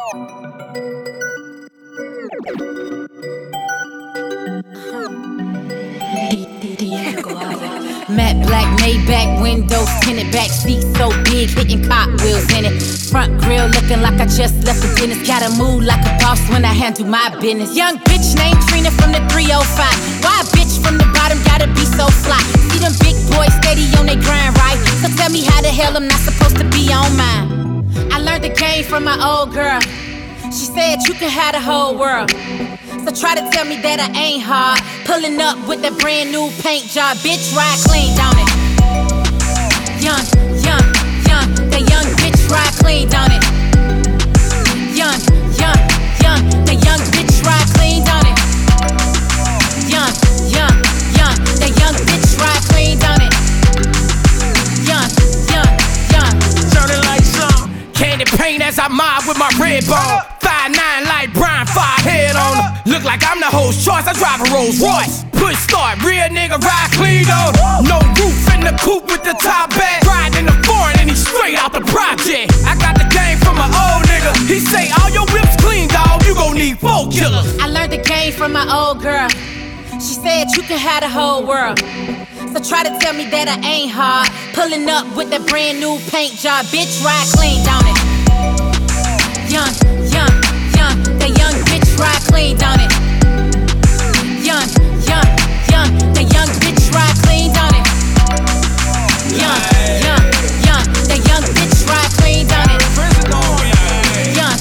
Matte black Maybach windows, tinted back seats so big, hitting cartwheels in it. Front grill looking like I just left the business. Gotta move like a boss when I handle my business. Young bitch named Trina from the 305. Why a bitch from the bottom gotta be so fly? See them big boys steady on they grind, right? So tell me how the hell I'm not supposed to be on mine. I learned the game from my old girl. She said you can have the whole world. So try to tell me that I ain't hard. Pulling up with that brand new paint job. Bitch, ride clean, don't it? Young, that young bitch ride clean, don't it? Young, that young bitch ride clean, don't it? Young, that young bitch ride clean, don't it? Young. Turn the lights on. Candy paint as I mob with my red bone. 5'9" like Brian, 5 head on him. Look like I'm the host choice, I drive a Rolls Royce. Push start, real nigga ride clean on. No roof in the coupe with the top back. Riding in the foreign and he straight out the project. I got the game from my old nigga. He say all your whips clean, dawg, you gon' need 4 killers. I learned the game from my old girl. She said you can have the whole world. So try to tell me that I ain't hard. Pulling up with that brand new paint job. Bitch, ride clean, don't it? Young, that young bitch ride clean, don't it? Young, that young bitch ride clean, don't it? Young, that young bitch ride clean, don't it? Young.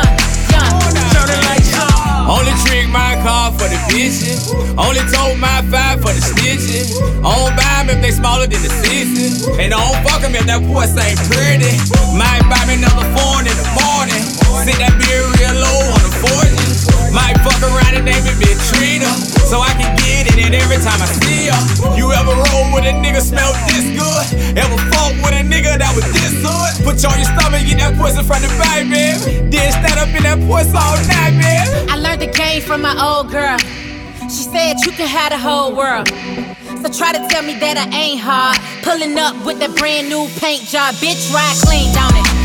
Turn the lights on. Only trick my car for the bitches. Only told my 5 for the stitches. I don't buy them if they smaller than the 6s. And I don't fuck them if that puss ain't pretty. Might buy me another phone in the morning. Sit that beer real low on the 40s. Might fuck around and name it Bitch Trina, so I can get it every time I see her. You ever roll with a nigga smell this good? Ever fuck with a nigga that was this good? Put you on your stomach, get that pussy from the baby. Then stand up in that pussy all night, man. I learned the game from my old girl. She said you can have the whole world. So try to tell me that I ain't hard. Pulling up with that brand new paint job. Bitch, ride clean, don't it?